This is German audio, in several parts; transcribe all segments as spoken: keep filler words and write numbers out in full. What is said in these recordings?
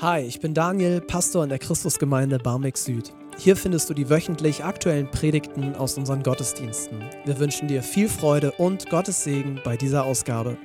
Hi, ich bin Daniel, Pastor in der Christusgemeinde Barmbek Süd. Hier findest du die wöchentlich aktuellen Predigten aus unseren Gottesdiensten. Wir wünschen dir viel Freude und Gottes Segen bei dieser Ausgabe.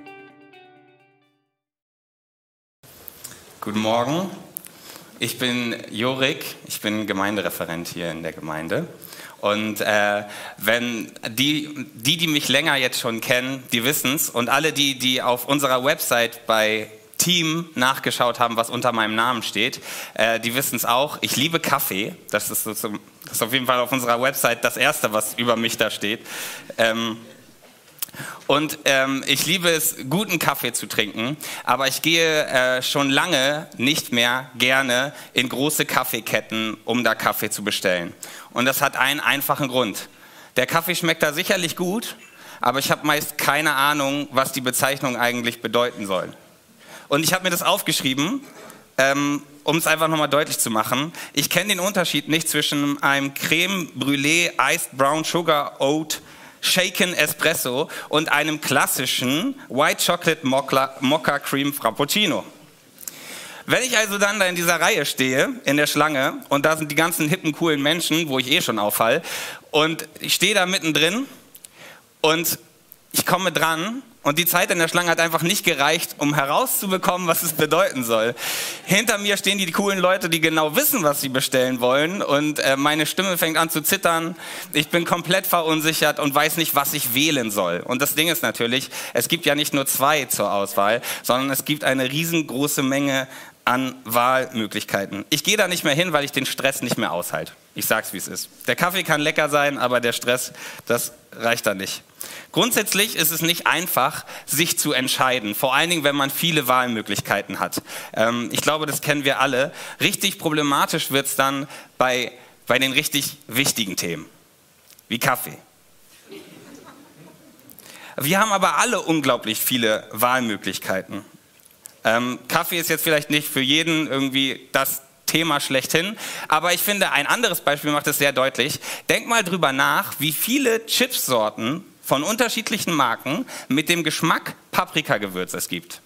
Guten Morgen, ich bin Jorik, ich bin Gemeindereferent hier in der Gemeinde. Und äh, wenn die, die, die mich länger jetzt schon kennen, die wissen es. Und alle die, die auf unserer Website bei Team nachgeschaut haben, was unter meinem Namen steht, äh, die wissen es auch. Ich liebe Kaffee. Das ist, so, das ist auf jeden Fall auf unserer Website das Erste, was über mich da steht. Ähm, und ähm, ich liebe es, guten Kaffee zu trinken, aber ich gehe äh, schon lange nicht mehr gerne in große Kaffeeketten, um da Kaffee zu bestellen. Und das hat einen einfachen Grund. Der Kaffee schmeckt da sicherlich gut, aber ich habe meist keine Ahnung, was die Bezeichnung eigentlich bedeuten soll. Und ich habe mir das aufgeschrieben, ähm, um es einfach nochmal deutlich zu machen. Ich kenne den Unterschied nicht zwischen einem Creme Brûlée Iced Brown Sugar Oat Shaken Espresso und einem klassischen White Chocolate Mocha, Mocha Cream Frappuccino. Wenn ich also dann da in dieser Reihe stehe, in der Schlange, und da sind die ganzen hippen, coolen Menschen, wo ich eh schon auffall, und ich stehe da mittendrin und ich komme dran, und die Zeit in der Schlange hat einfach nicht gereicht, um herauszubekommen, was es bedeuten soll. Hinter mir stehen die coolen Leute, die genau wissen, was sie bestellen wollen. Und äh, meine Stimme fängt an zu zittern. Ich bin komplett verunsichert und weiß nicht, was ich wählen soll. Und das Ding ist natürlich, es gibt ja nicht nur zwei zur Auswahl, sondern es gibt eine riesengroße Menge an Wahlmöglichkeiten. Ich gehe da nicht mehr hin, weil ich den Stress nicht mehr aushalte. Ich sag's, wie es ist. Der Kaffee kann lecker sein, aber der Stress, das reicht da nicht. Grundsätzlich ist es nicht einfach, sich zu entscheiden, vor allen Dingen, wenn man viele Wahlmöglichkeiten hat. Ähm, ich glaube, das kennen wir alle. Richtig problematisch wird's dann bei, bei den richtig wichtigen Themen, wie Kaffee. Wir haben aber alle unglaublich viele Wahlmöglichkeiten. Ähm, Kaffee ist jetzt vielleicht nicht für jeden irgendwie das Thema schlechthin, aber ich finde, ein anderes Beispiel macht es sehr deutlich. Denk mal drüber nach, wie viele Chipssorten von unterschiedlichen Marken mit dem Geschmack Paprikagewürz es gibt.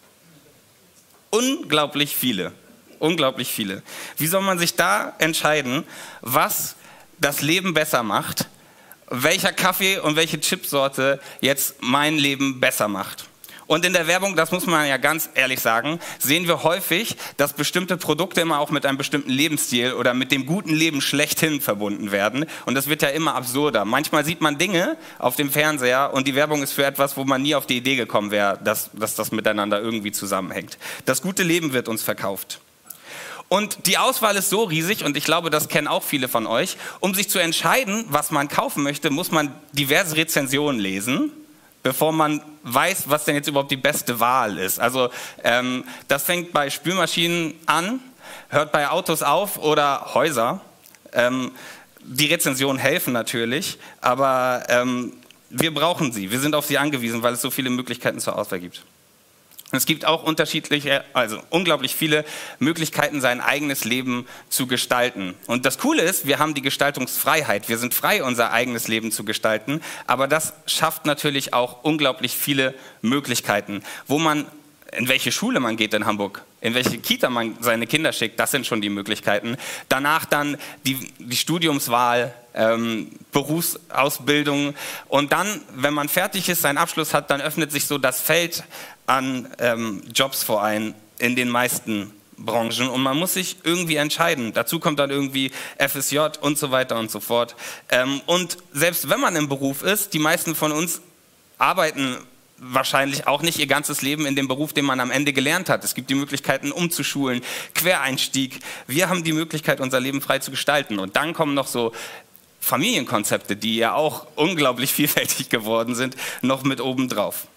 Unglaublich viele. Unglaublich viele. Wie soll man sich da entscheiden, was das Leben besser macht, welcher Kaffee und welche Chipsorte jetzt mein Leben besser macht? Und in der Werbung, das muss man ja ganz ehrlich sagen, sehen wir häufig, dass bestimmte Produkte immer auch mit einem bestimmten Lebensstil oder mit dem guten Leben schlechthin verbunden werden. Und das wird ja immer absurder. Manchmal sieht man Dinge auf dem Fernseher und die Werbung ist für etwas, wo man nie auf die Idee gekommen wäre, dass, dass das miteinander irgendwie zusammenhängt. Das gute Leben wird uns verkauft. Und die Auswahl ist so riesig, und ich glaube, das kennen auch viele von euch. Um sich zu entscheiden, was man kaufen möchte, muss man diverse Rezensionen lesen, bevor man weiß, was denn jetzt überhaupt die beste Wahl ist. Also ähm, das fängt bei Spülmaschinen an, hört bei Autos auf oder Häuser. Ähm, die Rezensionen helfen natürlich, aber ähm, wir brauchen sie. Wir sind auf sie angewiesen, weil es so viele Möglichkeiten zur Auswahl gibt. Es gibt auch unterschiedliche, also unglaublich viele Möglichkeiten, sein eigenes Leben zu gestalten. Und das Coole ist, wir haben die Gestaltungsfreiheit. Wir sind frei, unser eigenes Leben zu gestalten. Aber das schafft natürlich auch unglaublich viele Möglichkeiten. Wo man, in welche Schule man geht in Hamburg, in welche Kita man seine Kinder schickt, das sind schon die Möglichkeiten. Danach dann die, die Studiumswahl, ähm, Berufsausbildung. Und dann, wenn man fertig ist, seinen Abschluss hat, dann öffnet sich so das Feld an ähm, Jobs vor allem in den meisten Branchen, und man muss sich irgendwie entscheiden. Dazu kommt dann irgendwie F S J und so weiter und so fort. Ähm, und selbst wenn man im Beruf ist, die meisten von uns arbeiten wahrscheinlich auch nicht ihr ganzes Leben in dem Beruf, den man am Ende gelernt hat. Es gibt die Möglichkeiten, umzuschulen, Quereinstieg. Wir haben die Möglichkeit, unser Leben frei zu gestalten. Und dann kommen noch so Familienkonzepte, die ja auch unglaublich vielfältig geworden sind, noch mit oben drauf.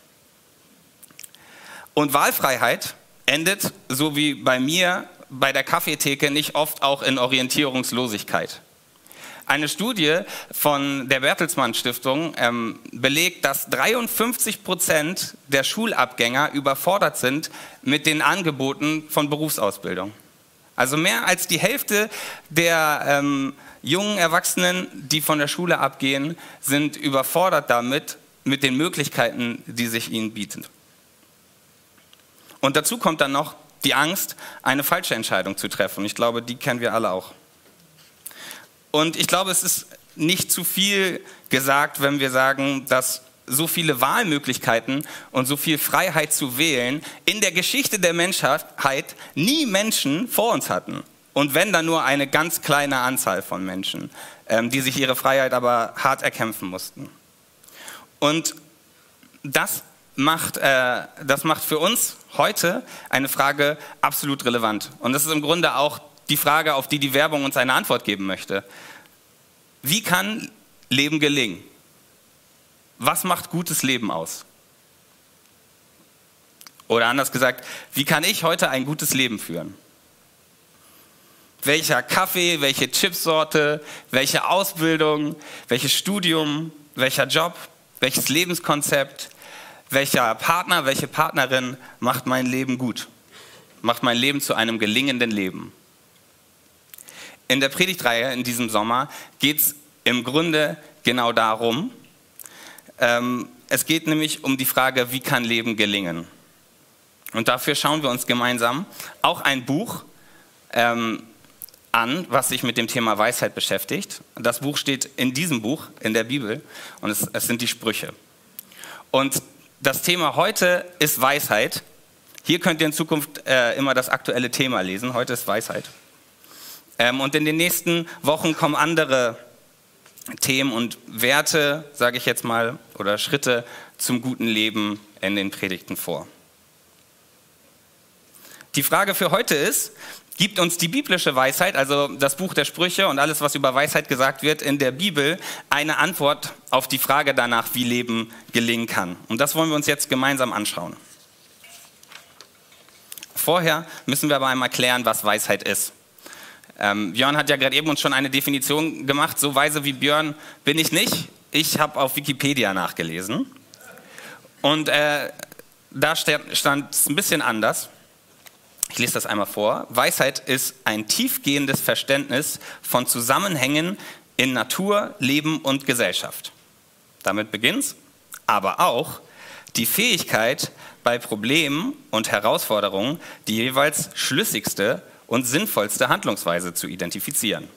Und Wahlfreiheit endet, so wie bei mir, bei der Kaffeetheke, nicht oft auch in Orientierungslosigkeit. Eine Studie von der Bertelsmann Stiftung ähm, belegt, dass dreiundfünfzig Prozent der Schulabgänger überfordert sind mit den Angeboten von Berufsausbildung. Also mehr als die Hälfte der ähm, jungen Erwachsenen, die von der Schule abgehen, sind überfordert damit, mit den Möglichkeiten, die sich ihnen bieten. Und dazu kommt dann noch die Angst, eine falsche Entscheidung zu treffen. Ich glaube, die kennen wir alle auch. Und ich glaube, es ist nicht zu viel gesagt, wenn wir sagen, dass so viele Wahlmöglichkeiten und so viel Freiheit zu wählen in der Geschichte der Menschheit nie Menschen vor uns hatten. Und wenn, dann nur eine ganz kleine Anzahl von Menschen, ähm, die sich ihre Freiheit aber hart erkämpfen mussten. Und das macht, äh, das macht für uns heute eine Frage absolut relevant. Und das ist im Grunde auch die Frage, auf die die Werbung uns eine Antwort geben möchte. Wie kann Leben gelingen? Was macht gutes Leben aus? Oder anders gesagt, wie kann ich heute ein gutes Leben führen? Welcher Kaffee, welche Chipsorte, welche Ausbildung, welches Studium, welcher Job, welches Lebenskonzept, welcher Partner, welche Partnerin macht mein Leben gut? Macht mein Leben zu einem gelingenden Leben? In der Predigtreihe in diesem Sommer geht es im Grunde genau darum. Ähm, es geht nämlich um die Frage, wie kann Leben gelingen? Und dafür schauen wir uns gemeinsam auch ein Buch ähm, an, was sich mit dem Thema Weisheit beschäftigt. Das Buch steht in diesem Buch, in der Bibel, und es, es sind die Sprüche. Und das Thema heute ist Weisheit. Hier könnt ihr in Zukunft äh, immer das aktuelle Thema lesen. Heute ist Weisheit. Ähm, und in den nächsten Wochen kommen andere Themen und Werte, sage ich jetzt mal, oder Schritte zum guten Leben in den Predigten vor. Die Frage für heute ist, gibt uns die biblische Weisheit, also das Buch der Sprüche und alles, was über Weisheit gesagt wird, in der Bibel eine Antwort auf die Frage danach, wie Leben gelingen kann? Und das wollen wir uns jetzt gemeinsam anschauen. Vorher müssen wir aber einmal klären, was Weisheit ist. Ähm, Björn hat ja gerade eben uns schon eine Definition gemacht. So weise wie Björn bin ich nicht. Ich habe auf Wikipedia nachgelesen. Und äh, da stand es ein bisschen anders. Ich lese das einmal vor. Weisheit ist ein tiefgehendes Verständnis von Zusammenhängen in Natur, Leben und Gesellschaft. Damit beginnt's. Aber auch die Fähigkeit, bei Problemen und Herausforderungen die jeweils schlüssigste und sinnvollste Handlungsweise zu identifizieren.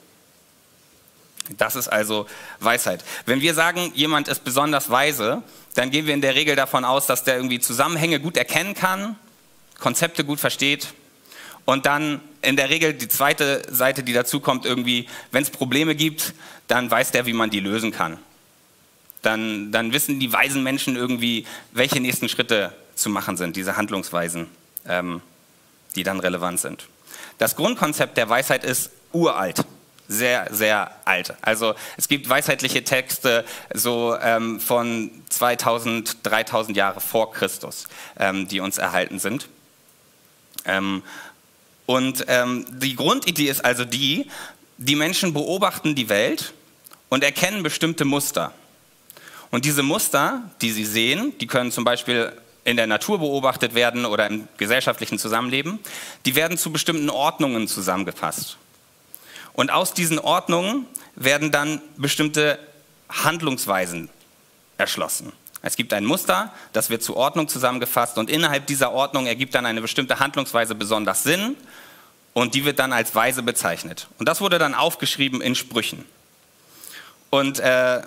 Das ist also Weisheit. Wenn wir sagen, jemand ist besonders weise, dann gehen wir in der Regel davon aus, dass der irgendwie Zusammenhänge gut erkennen kann, Konzepte gut versteht und dann in der Regel die zweite Seite, die dazu kommt, irgendwie, wenn es Probleme gibt, dann weiß der, wie man die lösen kann. Dann, dann wissen die weisen Menschen irgendwie, welche nächsten Schritte zu machen sind, diese Handlungsweisen, ähm, die dann relevant sind. Das Grundkonzept der Weisheit ist uralt, sehr, sehr alt. Also es gibt weisheitliche Texte so ähm, von zweitausend, dreitausend Jahre vor Christus, ähm, die uns erhalten sind. Ähm, und ähm, die Grundidee ist also die, die Menschen beobachten die Welt und erkennen bestimmte Muster. Und diese Muster, die sie sehen, die können zum Beispiel in der Natur beobachtet werden oder im gesellschaftlichen Zusammenleben, die werden zu bestimmten Ordnungen zusammengefasst. Und aus diesen Ordnungen werden dann bestimmte Handlungsweisen erschlossen. Es gibt ein Muster, das wird zur Ordnung zusammengefasst und innerhalb dieser Ordnung ergibt dann eine bestimmte Handlungsweise besonders Sinn und die wird dann als weise bezeichnet. Und das wurde dann aufgeschrieben in Sprüchen. Und äh,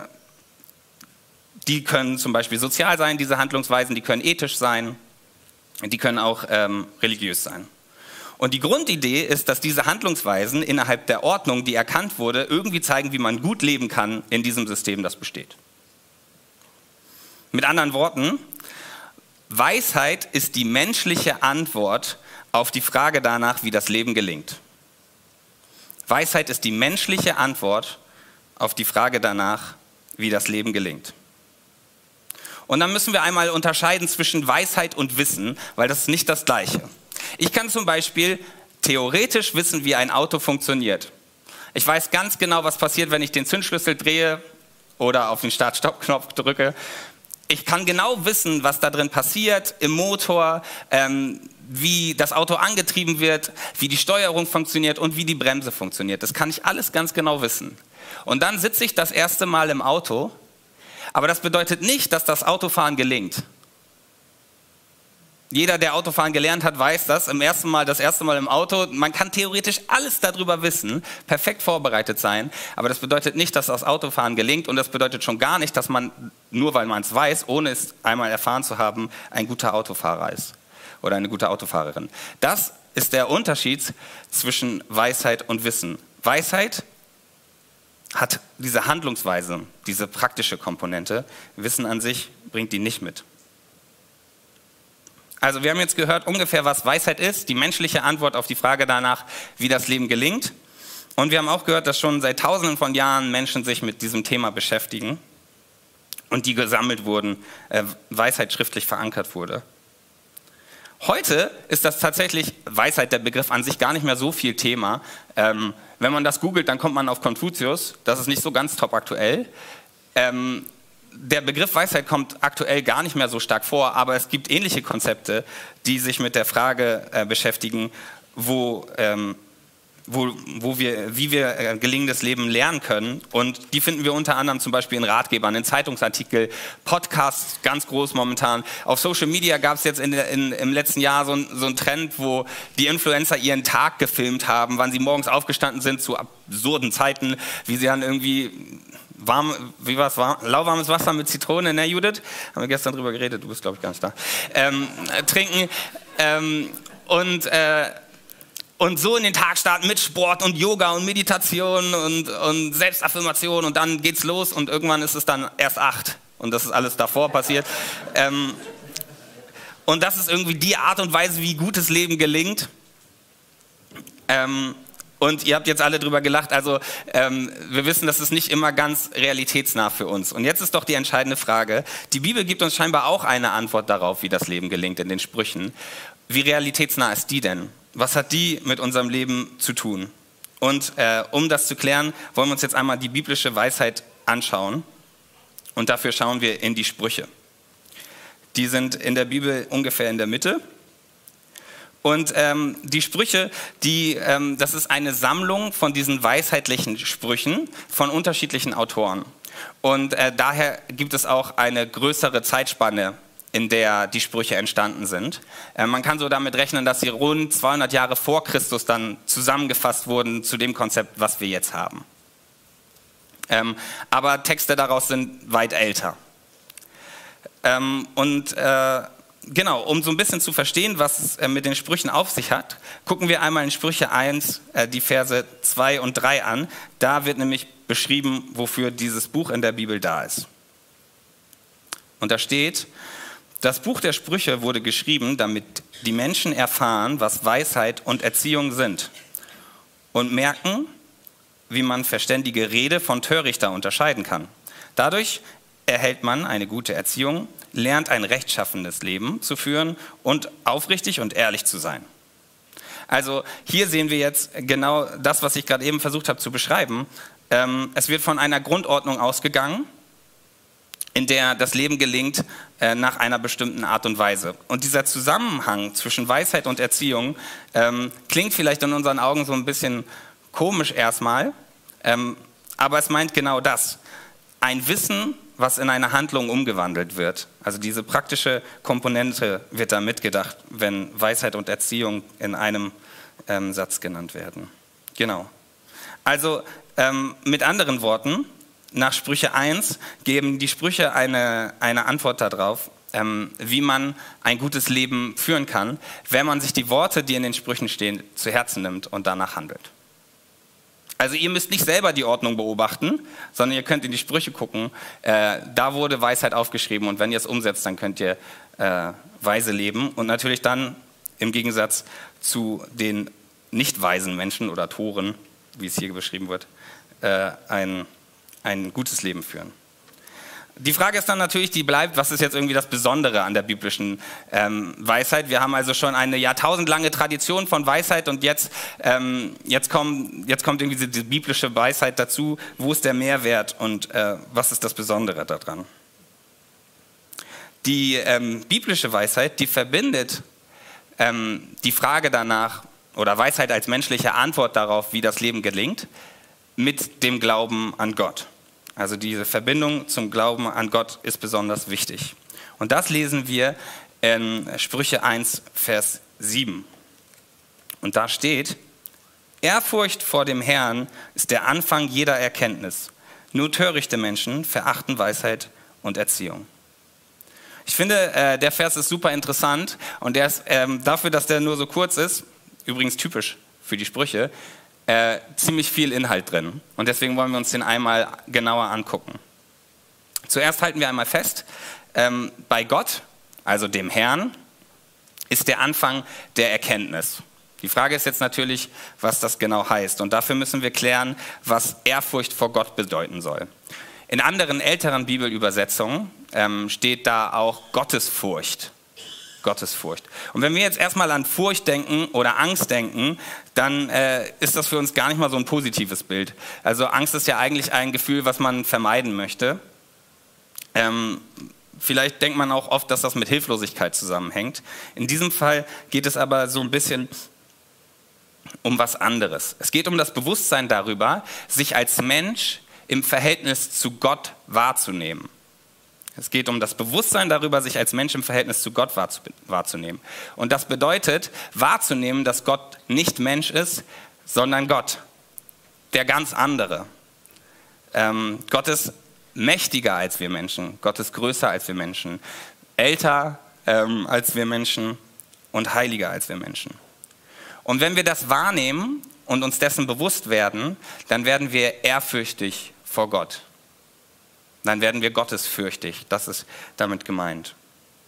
die können zum Beispiel sozial sein, diese Handlungsweisen, die können ethisch sein, die können auch ähm, religiös sein. Und die Grundidee ist, dass diese Handlungsweisen innerhalb der Ordnung, die erkannt wurde, irgendwie zeigen, wie man gut leben kann in diesem System, das besteht. Mit anderen Worten, Weisheit ist die menschliche Antwort auf die Frage danach, wie das Leben gelingt. Weisheit ist die menschliche Antwort auf die Frage danach, wie das Leben gelingt. Und dann müssen wir einmal unterscheiden zwischen Weisheit und Wissen, weil das ist nicht das Gleiche. Ich kann zum Beispiel theoretisch wissen, wie ein Auto funktioniert. Ich weiß ganz genau, was passiert, wenn ich den Zündschlüssel drehe oder auf den Start-Stopp-Knopf drücke. Ich kann genau wissen, was da drin passiert im Motor, ähm, wie das Auto angetrieben wird, wie die Steuerung funktioniert und wie die Bremse funktioniert. Das kann ich alles ganz genau wissen. Und dann sitze ich das erste Mal im Auto, aber das bedeutet nicht, dass das Autofahren gelingt. Jeder, der Autofahren gelernt hat, weiß das. Im ersten Mal, das erste Mal im Auto, man kann theoretisch alles darüber wissen, perfekt vorbereitet sein. Aber das bedeutet nicht, dass das Autofahren gelingt. Und das bedeutet schon gar nicht, dass man, nur weil man es weiß, ohne es einmal erfahren zu haben, ein guter Autofahrer ist oder eine gute Autofahrerin. Das ist der Unterschied zwischen Weisheit und Wissen. Weisheit hat diese Handlungsweise, diese praktische Komponente. Wissen an sich bringt die nicht mit. Also wir haben jetzt gehört ungefähr, was Weisheit ist, die menschliche Antwort auf die Frage danach, wie das Leben gelingt. Und wir haben auch gehört, dass schon seit Tausenden von Jahren Menschen sich mit diesem Thema beschäftigen und die gesammelt wurden, äh, Weisheit schriftlich verankert wurde. Heute ist das tatsächlich, Weisheit, der Begriff an sich, gar nicht mehr so viel Thema. Ähm, wenn man das googelt, dann kommt man auf Konfuzius, das ist nicht so ganz top aktuell. Ähm, Der Begriff Weisheit kommt aktuell gar nicht mehr so stark vor, aber es gibt ähnliche Konzepte, die sich mit der Frage äh, beschäftigen, wo, ähm, wo, wo wir, wie wir äh, gelingendes Leben lernen können. Und die finden wir unter anderem zum Beispiel in Ratgebern, in Zeitungsartikeln, Podcasts, ganz groß momentan. Auf Social Media gab es jetzt in, in, im letzten Jahr so, ein, so einen Trend, wo die Influencer ihren Tag gefilmt haben, wann sie morgens aufgestanden sind zu absurden Zeiten, wie sie dann irgendwie... Warm, wie war's, warm, lauwarmes Wasser mit Zitrone, ne Judith? Haben wir gestern drüber geredet, du bist glaube ich gar nicht da. Ähm, äh, trinken ähm, und, äh, und so in den Tag starten mit Sport und Yoga und Meditation und, und Selbstaffirmation und dann geht's los und irgendwann ist es dann erst acht und das ist alles davor passiert. Ähm, und das ist irgendwie die Art und Weise, wie gutes Leben gelingt. Ähm, Und ihr habt jetzt alle drüber gelacht, also ähm, wir wissen, das ist nicht immer ganz realitätsnah für uns. Und jetzt ist doch die entscheidende Frage, die Bibel gibt uns scheinbar auch eine Antwort darauf, wie das Leben gelingt in den Sprüchen. Wie realitätsnah ist die denn? Was hat die mit unserem Leben zu tun? Und äh, um das zu klären, wollen wir uns jetzt einmal die biblische Weisheit anschauen. Und dafür schauen wir in die Sprüche. Die sind in der Bibel ungefähr in der Mitte. Und ähm, die Sprüche, die, ähm, das ist eine Sammlung von diesen weisheitlichen Sprüchen von unterschiedlichen Autoren. Und äh, daher gibt es auch eine größere Zeitspanne, in der die Sprüche entstanden sind. Äh, man kann so damit rechnen, dass sie rund zweihundert Jahre vor Christus dann zusammengefasst wurden zu dem Konzept, was wir jetzt haben. Ähm, aber Texte daraus sind weit älter. Ähm, und äh, Genau, um so ein bisschen zu verstehen, was es äh, mit den Sprüchen auf sich hat, gucken wir einmal in Sprüche eins äh, die Verse zwei und drei an. Da wird nämlich beschrieben, wofür dieses Buch in der Bibel da ist. Und da steht, das Buch der Sprüche wurde geschrieben, damit die Menschen erfahren, was Weisheit und Erziehung sind und merken, wie man verständige Rede von Törichter unterscheiden kann. Dadurch erhält man eine gute Erziehung, lernt ein rechtschaffenes Leben zu führen und aufrichtig und ehrlich zu sein. Also hier sehen wir jetzt genau das, was ich gerade eben versucht habe zu beschreiben. Ähm, es wird von einer Grundordnung ausgegangen, in der das Leben gelingt äh, nach einer bestimmten Art und Weise. Und dieser Zusammenhang zwischen Weisheit und Erziehung ähm, klingt vielleicht in unseren Augen so ein bisschen komisch erstmal, ähm, aber es meint genau das. Ein Wissen, was in eine Handlung umgewandelt wird. Also diese praktische Komponente wird da mitgedacht, wenn Weisheit und Erziehung in einem ähm, Satz genannt werden. Genau. Also ähm, mit anderen Worten, nach Sprüche eins geben die Sprüche eine, eine Antwort darauf, ähm, wie man ein gutes Leben führen kann, wenn man sich die Worte, die in den Sprüchen stehen, zu Herzen nimmt und danach handelt. Also ihr müsst nicht selber die Ordnung beobachten, sondern ihr könnt in die Sprüche gucken. Äh, da wurde Weisheit aufgeschrieben und wenn ihr es umsetzt, dann könnt ihr äh, weise leben und natürlich dann im Gegensatz zu den nicht weisen Menschen oder Toren, wie es hier beschrieben wird, äh, ein, ein gutes Leben führen. Die Frage ist dann natürlich, die bleibt, was ist jetzt irgendwie das Besondere an der biblischen ähm, Weisheit? Wir haben also schon eine jahrtausendlange Tradition von Weisheit und jetzt, ähm, jetzt, kommen, jetzt kommt irgendwie diese biblische Weisheit dazu. Wo ist der Mehrwert und äh, was ist das Besondere daran? Die ähm, biblische Weisheit, die verbindet ähm, die Frage danach oder Weisheit als menschliche Antwort darauf, wie das Leben gelingt, mit dem Glauben an Gott. Also diese Verbindung zum Glauben an Gott ist besonders wichtig. Und das lesen wir in Sprüche eins, Vers sieben. Und da steht: Ehrfurcht vor dem Herrn ist der Anfang jeder Erkenntnis. Nur törichte Menschen verachten Weisheit und Erziehung. Ich finde, äh, der Vers ist super interessant und der ist ähm, dafür, dass der nur so kurz ist, übrigens typisch für die Sprüche, äh, ziemlich viel Inhalt drin. Und deswegen wollen wir uns den einmal genauer angucken. Zuerst halten wir einmal fest, ähm, bei Gott, also dem Herrn, ist der Anfang der Erkenntnis. Die Frage ist jetzt natürlich, was das genau heißt. Und dafür müssen wir klären, was Ehrfurcht vor Gott bedeuten soll. In anderen älteren Bibelübersetzungen ähm, steht da auch Gottesfurcht. Gottesfurcht. Und wenn wir jetzt erstmal an Furcht denken oder Angst denken, dann äh, ist das für uns gar nicht mal so ein positives Bild. Also Angst ist ja eigentlich ein Gefühl, was man vermeiden möchte. Ähm, vielleicht denkt man auch oft, dass das mit Hilflosigkeit zusammenhängt. In diesem Fall geht es aber so ein bisschen um was anderes. Es geht um das Bewusstsein darüber, sich als Mensch im Verhältnis zu Gott wahrzunehmen. Es geht um das Bewusstsein darüber, sich als Mensch im Verhältnis zu Gott wahrzunehmen. Und das bedeutet, wahrzunehmen, dass Gott nicht Mensch ist, sondern Gott, der ganz andere. Ähm, Gott ist mächtiger als wir Menschen, Gott ist größer als wir Menschen, älter ähm, als wir Menschen und heiliger als wir Menschen. Und wenn wir das wahrnehmen und uns dessen bewusst werden, dann werden wir ehrfürchtig vor Gott. Dann werden wir gottesfürchtig. Das ist damit gemeint.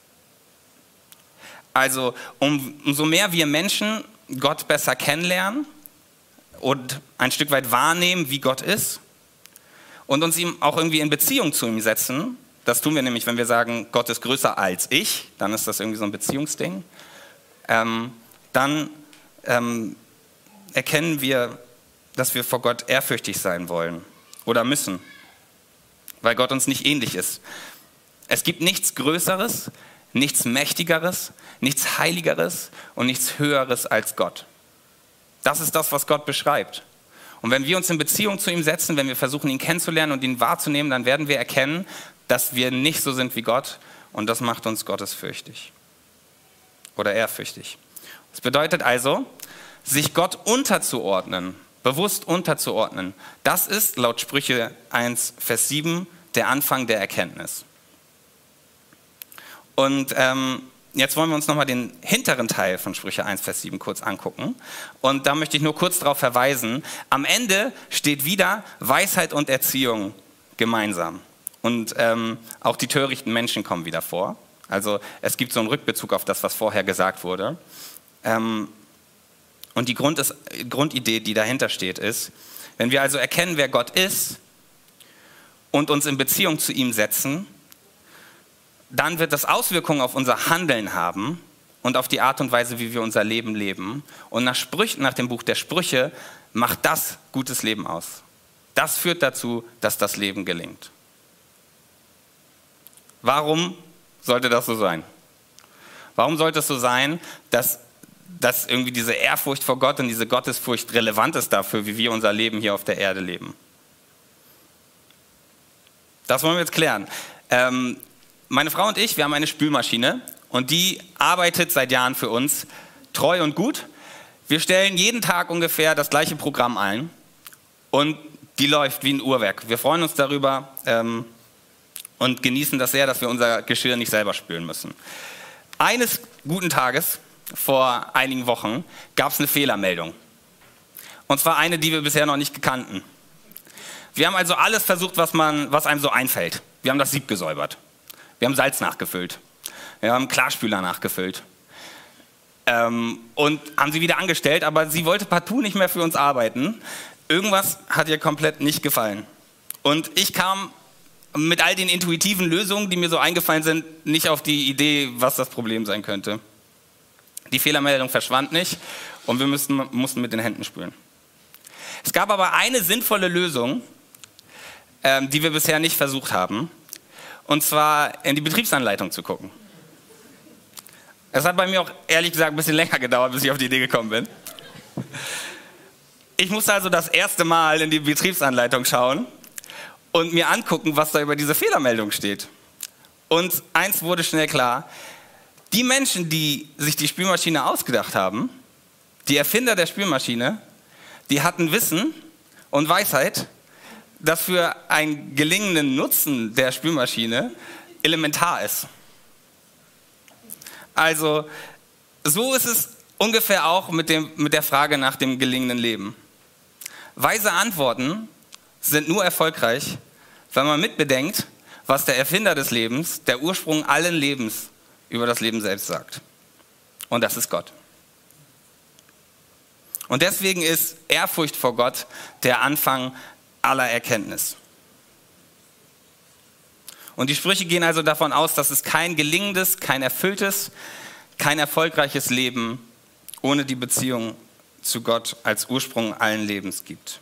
Also um, umso mehr wir Menschen Gott besser kennenlernen und ein Stück weit wahrnehmen, wie Gott ist und uns ihm auch irgendwie in Beziehung zu ihm setzen, das tun wir nämlich, wenn wir sagen, Gott ist größer als ich, dann ist das irgendwie so ein Beziehungsding, ähm, dann ähm, erkennen wir, dass wir vor Gott ehrfürchtig sein wollen oder müssen, weil Gott uns nicht ähnlich ist. Es gibt nichts Größeres, nichts Mächtigeres, nichts Heiligeres und nichts Höheres als Gott. Das ist das, was Gott beschreibt. Und wenn wir uns in Beziehung zu ihm setzen, wenn wir versuchen, ihn kennenzulernen und ihn wahrzunehmen, dann werden wir erkennen, dass wir nicht so sind wie Gott und das macht uns gottesfürchtig oder ehrfürchtig. Das bedeutet also, sich Gott unterzuordnen, bewusst unterzuordnen, das ist laut Sprüche eins, Vers sieben der Anfang der Erkenntnis. Und ähm, jetzt wollen wir uns nochmal den hinteren Teil von Sprüche eins, Vers sieben kurz angucken. Und da möchte ich nur kurz darauf verweisen, am Ende steht wieder Weisheit und Erziehung gemeinsam. Und ähm, auch die törichten Menschen kommen wieder vor. Also es gibt so einen Rückbezug auf das, was vorher gesagt wurde. Ähm, Und die Grund ist, Grundidee, die dahinter steht, ist, wenn wir also erkennen, wer Gott ist und uns in Beziehung zu ihm setzen, dann wird das Auswirkungen auf unser Handeln haben und auf die Art und Weise, wie wir unser Leben leben. Und nach, Sprüchen, nach dem Buch der Sprüche macht das gutes Leben aus. Das führt dazu, dass das Leben gelingt. Warum sollte das so sein? Warum sollte es so sein, dass dass irgendwie diese Ehrfurcht vor Gott und diese Gottesfurcht relevant ist dafür, wie wir unser Leben hier auf der Erde leben? Das wollen wir jetzt klären. Ähm, meine Frau und ich, wir haben eine Spülmaschine und die arbeitet seit Jahren für uns treu und gut. Wir stellen jeden Tag ungefähr das gleiche Programm ein und die läuft wie ein Uhrwerk. Wir freuen uns darüber ähm, und genießen das sehr, dass wir unser Geschirr nicht selber spülen müssen. Eines guten Tages vor einigen Wochen gab es eine Fehlermeldung. Und zwar eine, die wir bisher noch nicht kannten. Wir haben also alles versucht, was, man, was einem so einfällt. Wir haben das Sieb gesäubert. Wir haben Salz nachgefüllt. Wir haben Klarspüler nachgefüllt. Ähm, und haben sie wieder angestellt, aber sie wollte partout nicht mehr für uns arbeiten. Irgendwas hat ihr komplett nicht gefallen. Und ich kam mit all den intuitiven Lösungen, die mir so eingefallen sind, nicht auf die Idee, was das Problem sein könnte. Die Fehlermeldung verschwand nicht und wir mussten, mussten mit den Händen spülen. Es gab aber eine sinnvolle Lösung, ähm, die wir bisher nicht versucht haben, und zwar in die Betriebsanleitung zu gucken. Es hat bei mir auch ehrlich gesagt ein bisschen länger gedauert, bis ich auf die Idee gekommen bin. Ich musste also das erste Mal in die Betriebsanleitung schauen und mir angucken, was da über diese Fehlermeldung steht. Und eins wurde schnell klar: Die Menschen, die sich die Spülmaschine ausgedacht haben, die Erfinder der Spülmaschine, die hatten Wissen und Weisheit, das für einen gelingenden Nutzen der Spülmaschine elementar ist. Also so ist es ungefähr auch mit, dem, mit der Frage nach dem gelingenden Leben. Weise Antworten sind nur erfolgreich, wenn man mitbedenkt, was der Erfinder des Lebens, der Ursprung allen Lebens über das Leben selbst sagt. Und das ist Gott. Und deswegen ist Ehrfurcht vor Gott der Anfang aller Erkenntnis. Und die Sprüche gehen also davon aus, dass es kein gelingendes, kein erfülltes, kein erfolgreiches Leben ohne die Beziehung zu Gott als Ursprung allen Lebens gibt.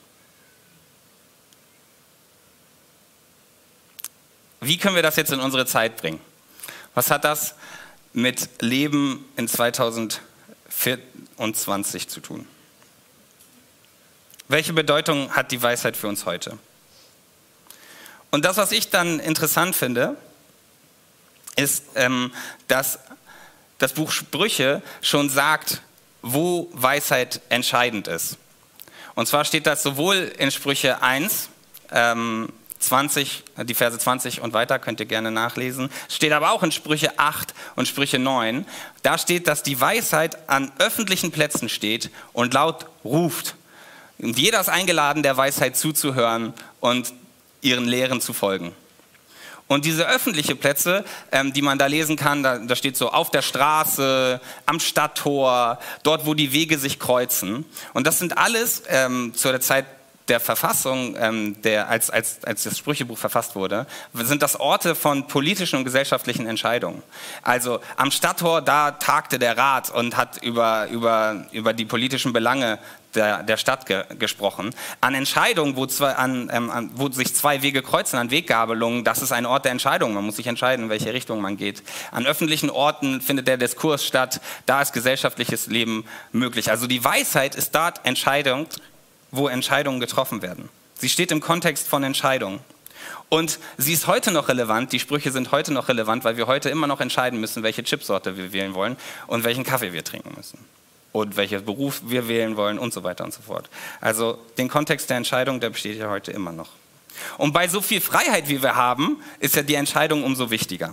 Wie können wir das jetzt in unsere Zeit bringen? Was hat das mit Leben in zweitausendvierundzwanzig zu tun? Welche Bedeutung hat die Weisheit für uns heute? Und das, was ich dann interessant finde, ist, ähm, dass das Buch Sprüche schon sagt, wo Weisheit entscheidend ist. Und zwar steht das sowohl in Sprüche eins, ähm, zwanzig, die Verse zwanzig und weiter, könnt ihr gerne nachlesen. Steht aber auch in Sprüche acht und Sprüche neun. Da steht, dass die Weisheit an öffentlichen Plätzen steht und laut ruft. Und jeder ist eingeladen, der Weisheit zuzuhören und ihren Lehren zu folgen. Und diese öffentlichen Plätze, ähm, die man da lesen kann, da, da steht so auf der Straße, am Stadttor, dort, wo die Wege sich kreuzen. Und das sind alles ähm, zu der Zeit der Verfassung, ähm, der, als, als, als das Sprüchebuch verfasst wurde, sind das Orte von politischen und gesellschaftlichen Entscheidungen. Also am Stadttor, da tagte der Rat und hat über, über, über die politischen Belange der, der Stadt ge, gesprochen. An Entscheidungen, wo, zwei, an, ähm, an, wo sich zwei Wege kreuzen, an Weggabelungen, das ist ein Ort der Entscheidung. Man muss sich entscheiden, in welche Richtung man geht. An öffentlichen Orten findet der Diskurs statt, da ist gesellschaftliches Leben möglich. Also die Weisheit ist dort Entscheidung, wo Entscheidungen getroffen werden. Sie steht im Kontext von Entscheidungen. Und sie ist heute noch relevant, die Sprüche sind heute noch relevant, weil wir heute immer noch entscheiden müssen, welche Chipsorte wir wählen wollen und welchen Kaffee wir trinken müssen. Und welchen Beruf wir wählen wollen und so weiter und so fort. Also den Kontext der Entscheidung, der besteht ja heute immer noch. Und bei so viel Freiheit, wie wir haben, ist ja die Entscheidung umso wichtiger.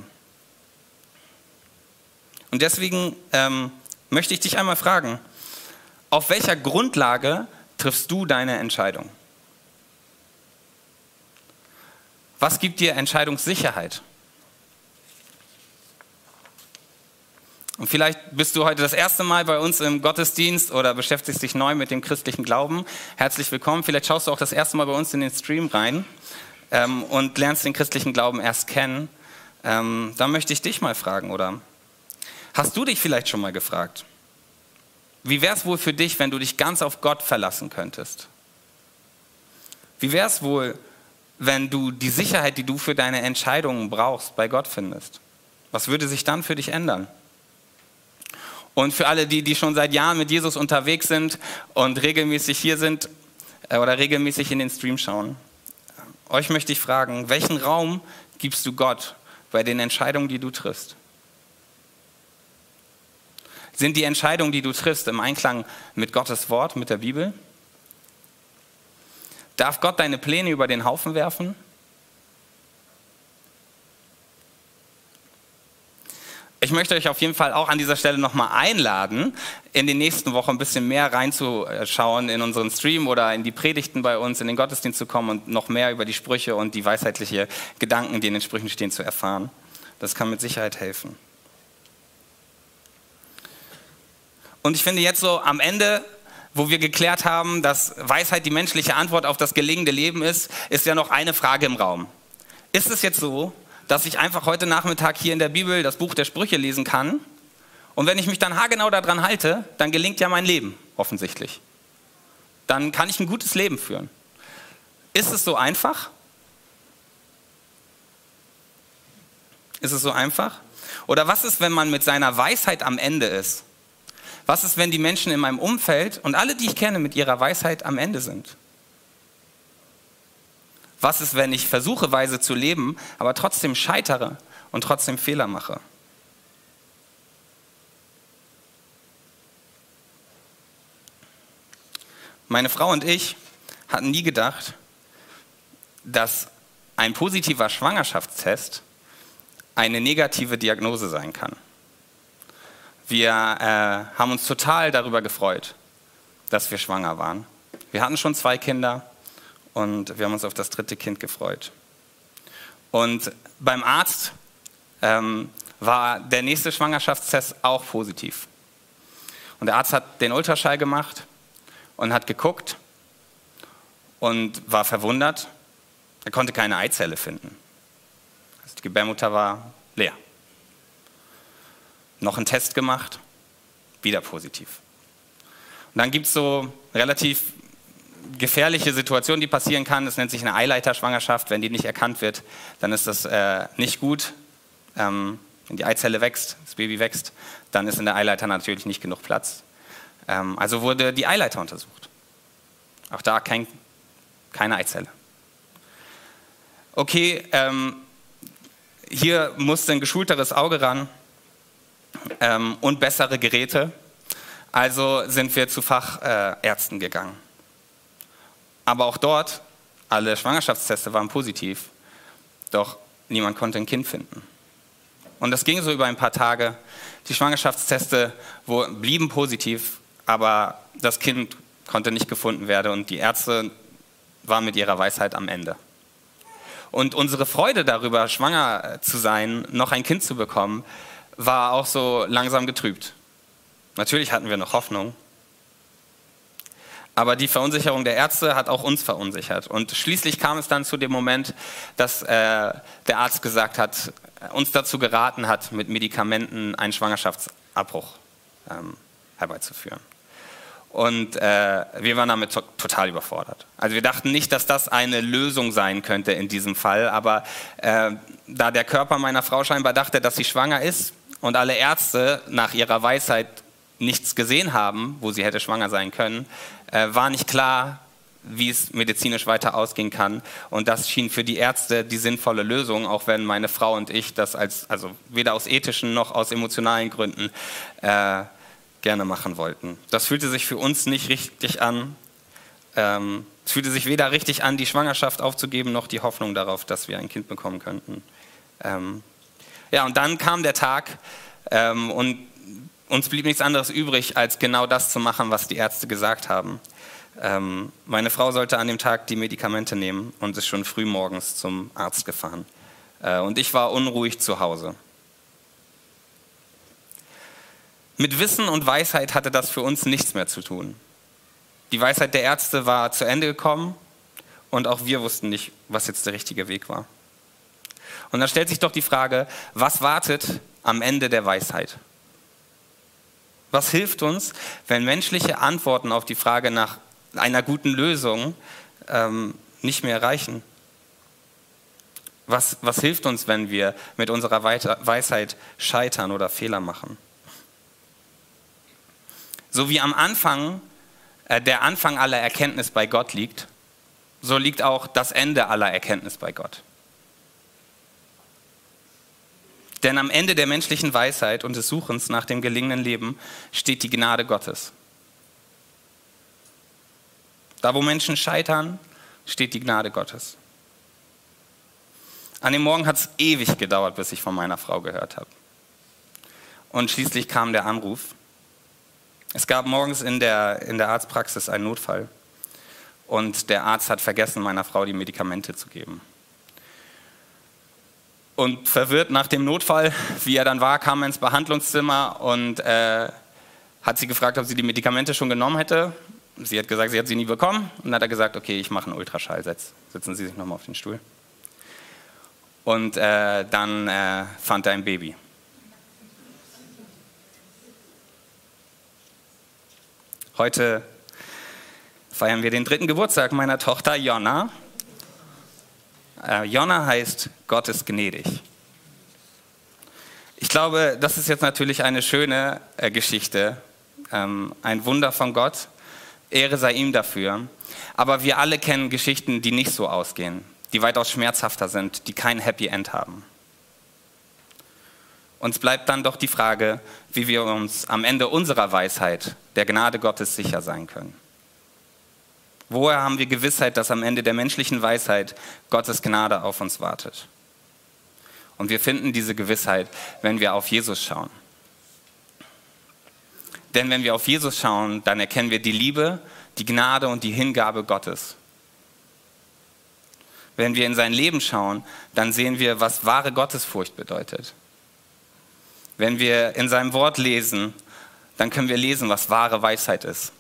Und deswegen ähm, möchte ich dich einmal fragen, auf welcher Grundlage triffst du deine Entscheidung? Was gibt dir Entscheidungssicherheit? Und vielleicht bist du heute das erste Mal bei uns im Gottesdienst oder beschäftigst dich neu mit dem christlichen Glauben. Herzlich willkommen. Vielleicht schaust du auch das erste Mal bei uns in den Stream rein ähm, und lernst den christlichen Glauben erst kennen. Ähm, da möchte ich dich mal fragen, oder hast du dich vielleicht schon mal gefragt? Wie wäre es wohl für dich, wenn du dich ganz auf Gott verlassen könntest? Wie wäre es wohl, wenn du die Sicherheit, die du für deine Entscheidungen brauchst, bei Gott findest? Was würde sich dann für dich ändern? Und für alle, die, die schon seit Jahren mit Jesus unterwegs sind und regelmäßig hier sind äh, oder regelmäßig in den Stream schauen, euch möchte ich fragen, welchen Raum gibst du Gott bei den Entscheidungen, die du triffst? Sind die Entscheidungen, die du triffst, im Einklang mit Gottes Wort, mit der Bibel? Darf Gott deine Pläne über den Haufen werfen? Ich möchte euch auf jeden Fall auch an dieser Stelle nochmal einladen, in den nächsten Wochen ein bisschen mehr reinzuschauen in unseren Stream oder in die Predigten bei uns, in den Gottesdienst zu kommen und noch mehr über die Sprüche und die weisheitlichen Gedanken, die in den Sprüchen stehen, zu erfahren. Das kann mit Sicherheit helfen. Und ich finde jetzt so am Ende, wo wir geklärt haben, dass Weisheit die menschliche Antwort auf das gelingende Leben ist, ist ja noch eine Frage im Raum. Ist es jetzt so, dass ich einfach heute Nachmittag hier in der Bibel das Buch der Sprüche lesen kann und wenn ich mich dann haargenau daran halte, dann gelingt ja mein Leben offensichtlich. Dann kann ich ein gutes Leben führen. Ist es so einfach? Ist es so einfach? Oder was ist, wenn man mit seiner Weisheit am Ende ist? Was ist, wenn die Menschen in meinem Umfeld und alle, die ich kenne, mit ihrer Weisheit am Ende sind? Was ist, wenn ich versuche, weise zu leben, aber trotzdem scheitere und trotzdem Fehler mache? Meine Frau und ich hatten nie gedacht, dass ein positiver Schwangerschaftstest eine negative Diagnose sein kann. Wir äh, haben uns total darüber gefreut, dass wir schwanger waren. Wir hatten schon zwei Kinder und wir haben uns auf das dritte Kind gefreut. Und beim Arzt ähm, war der nächste Schwangerschaftstest auch positiv. Und der Arzt hat den Ultraschall gemacht und hat geguckt und war verwundert. Er konnte keine Eizelle finden. Also die Gebärmutter war leer. Noch einen Test gemacht, wieder positiv. Und dann gibt es so relativ gefährliche Situationen, die passieren kann. Das nennt sich eine Eileiterschwangerschaft. Wenn die nicht erkannt wird, dann ist das äh, nicht gut. Ähm, wenn die Eizelle wächst, das Baby wächst, dann ist in der Eileiter natürlich nicht genug Platz. Ähm, also wurde die Eileiter untersucht. Auch da kein, keine Eizelle. Okay, ähm, hier musste ein geschulteres Auge ran ähm, und bessere Geräte. Also sind wir zu Fachärzten äh, gegangen. Aber auch dort, alle Schwangerschaftsteste waren positiv, doch niemand konnte ein Kind finden. Und das ging so über ein paar Tage. Die Schwangerschaftsteste wo, blieben positiv, aber das Kind konnte nicht gefunden werden und die Ärzte waren mit ihrer Weisheit am Ende. Und unsere Freude darüber, schwanger zu sein, noch ein Kind zu bekommen, war auch so langsam getrübt. Natürlich hatten wir noch Hoffnung, aber die Verunsicherung der Ärzte hat auch uns verunsichert. Und schließlich kam es dann zu dem Moment, dass äh, der Arzt gesagt hat, uns dazu geraten hat, mit Medikamenten einen Schwangerschaftsabbruch ähm, herbeizuführen. Und äh, wir waren damit to- total überfordert. Also wir dachten nicht, dass das eine Lösung sein könnte in diesem Fall, aber äh, da der Körper meiner Frau scheinbar dachte, dass sie schwanger ist und alle Ärzte nach ihrer Weisheit nichts gesehen haben, wo sie hätte schwanger sein können, äh, war nicht klar, wie es medizinisch weiter ausgehen kann. Und das schien für die Ärzte die sinnvolle Lösung, auch wenn meine Frau und ich das als, also weder aus ethischen noch aus emotionalen Gründen äh, gerne machen wollten. Das fühlte sich für uns nicht richtig an. Ähm, es fühlte sich weder richtig an, die Schwangerschaft aufzugeben, noch die Hoffnung darauf, dass wir ein Kind bekommen könnten. Ähm, ja, und dann kam der Tag ähm, und uns blieb nichts anderes übrig, als genau das zu machen, was die Ärzte gesagt haben. Ähm, meine Frau sollte an dem Tag die Medikamente nehmen und ist schon früh morgens zum Arzt gefahren. Äh, und ich war unruhig zu Hause. Mit Wissen und Weisheit hatte das für uns nichts mehr zu tun. Die Weisheit der Ärzte war zu Ende gekommen und auch wir wussten nicht, was jetzt der richtige Weg war. Und dann stellt sich doch die Frage, was wartet am Ende der Weisheit? Was hilft uns, wenn menschliche Antworten auf die Frage nach einer guten Lösung ähm, nicht mehr reichen? Was, was hilft uns, wenn wir mit unserer Weisheit scheitern oder Fehler machen? So wie am Anfang äh, der Anfang aller Erkenntnis bei Gott liegt, so liegt auch das Ende aller Erkenntnis bei Gott. Denn am Ende der menschlichen Weisheit und des Suchens nach dem gelingenden Leben steht die Gnade Gottes. Da, wo Menschen scheitern, steht die Gnade Gottes. An dem Morgen hat es ewig gedauert, bis ich von meiner Frau gehört habe. Und schließlich kam der Anruf. Es gab morgens in der, in der Arztpraxis einen Notfall. Und der Arzt hat vergessen, meiner Frau die Medikamente zu geben. Und verwirrt nach dem Notfall, wie er dann war, kam er ins Behandlungszimmer und äh, hat sie gefragt, ob sie die Medikamente schon genommen hätte. Sie hat gesagt, sie hat sie nie bekommen. Und dann hat er gesagt, okay, ich mache einen Ultraschall, Setz, setzen Sie sich nochmal auf den Stuhl. Und äh, dann äh, fand er ein Baby. Heute feiern wir den dritten Geburtstag meiner Tochter Jonna. Äh, Jonna heißt Gott ist gnädig. Ich glaube, das ist jetzt natürlich eine schöne äh, Geschichte, ähm, ein Wunder von Gott. Ehre sei ihm dafür. Aber wir alle kennen Geschichten, die nicht so ausgehen, die weitaus schmerzhafter sind, die kein Happy End haben. Uns bleibt dann doch die Frage, wie wir uns am Ende unserer Weisheit der Gnade Gottes sicher sein können. Woher haben wir Gewissheit, dass am Ende der menschlichen Weisheit Gottes Gnade auf uns wartet? Und wir finden diese Gewissheit, wenn wir auf Jesus schauen. Denn wenn wir auf Jesus schauen, dann erkennen wir die Liebe, die Gnade und die Hingabe Gottes. Wenn wir in sein Leben schauen, dann sehen wir, was wahre Gottesfurcht bedeutet. Wenn wir in seinem Wort lesen, dann können wir lesen, was wahre Weisheit ist.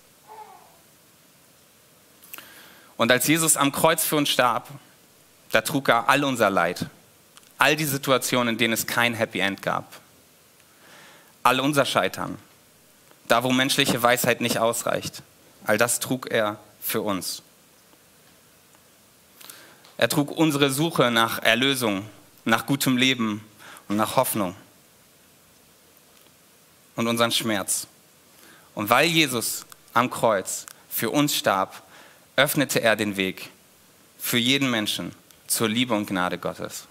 Und als Jesus am Kreuz für uns starb, da trug er all unser Leid, all die Situationen, in denen es kein Happy End gab, all unser Scheitern, da wo menschliche Weisheit nicht ausreicht, all das trug er für uns. Er trug unsere Suche nach Erlösung, nach gutem Leben und nach Hoffnung und unseren Schmerz. Und weil Jesus am Kreuz für uns starb, öffnete er den Weg für jeden Menschen zur Liebe und Gnade Gottes.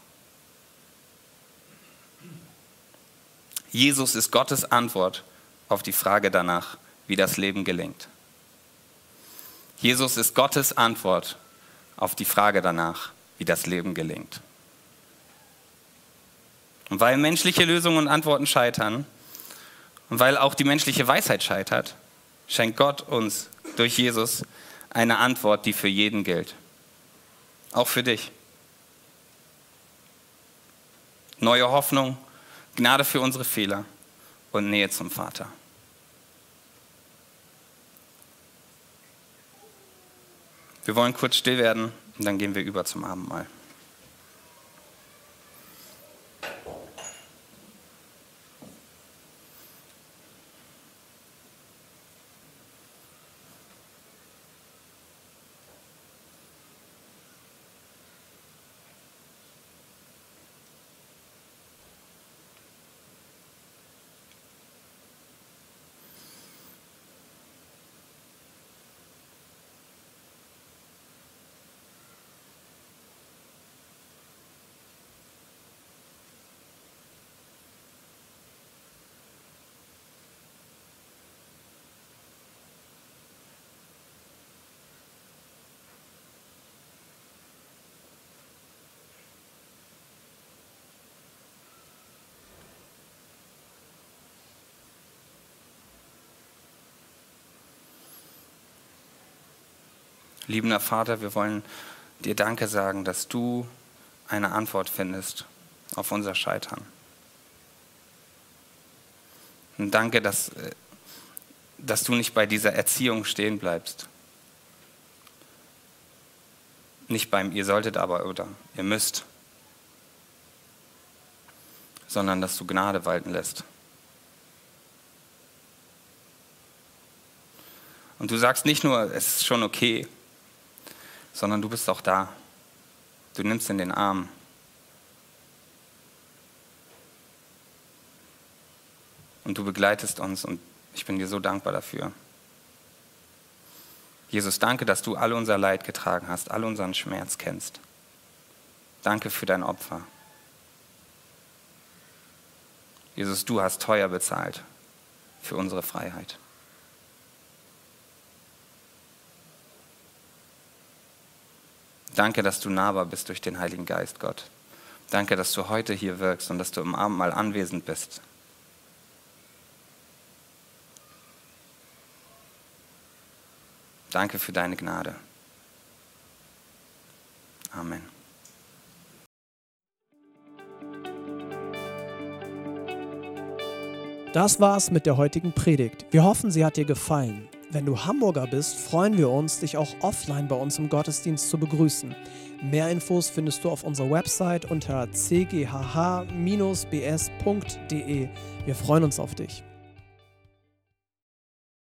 Jesus ist Gottes Antwort auf die Frage danach, wie das Leben gelingt. Jesus ist Gottes Antwort auf die Frage danach, wie das Leben gelingt. Und weil menschliche Lösungen und Antworten scheitern und weil auch die menschliche Weisheit scheitert, schenkt Gott uns durch Jesus eine Antwort, die für jeden gilt. Auch für dich. Neue Hoffnung, Gnade für unsere Fehler und Nähe zum Vater. Wir wollen kurz still werden und dann gehen wir über zum Abendmahl. Liebender Vater, wir wollen dir Danke sagen, dass du eine Antwort findest auf unser Scheitern. Und danke, dass, dass du nicht bei dieser Erziehung stehen bleibst. Nicht beim ihr solltet aber oder ihr müsst, sondern dass du Gnade walten lässt. Und du sagst nicht nur, es ist schon okay, sondern du bist auch da. Du nimmst in den Arm. Und du begleitest uns und ich bin dir so dankbar dafür. Jesus, danke, dass du all unser Leid getragen hast, all unseren Schmerz kennst. Danke für dein Opfer. Jesus, du hast teuer bezahlt für unsere Freiheit. Danke, dass du nahbar bist durch den Heiligen Geist, Gott. Danke, dass du heute hier wirkst und dass du im Abendmahl anwesend bist. Danke für deine Gnade. Amen. Das war's mit der heutigen Predigt. Wir hoffen, sie hat dir gefallen. Wenn du Hamburger bist, freuen wir uns, dich auch offline bei uns im Gottesdienst zu begrüßen. Mehr Infos findest du auf unserer Website unter c g h h bindestrich b s punkt d e. Wir freuen uns auf dich.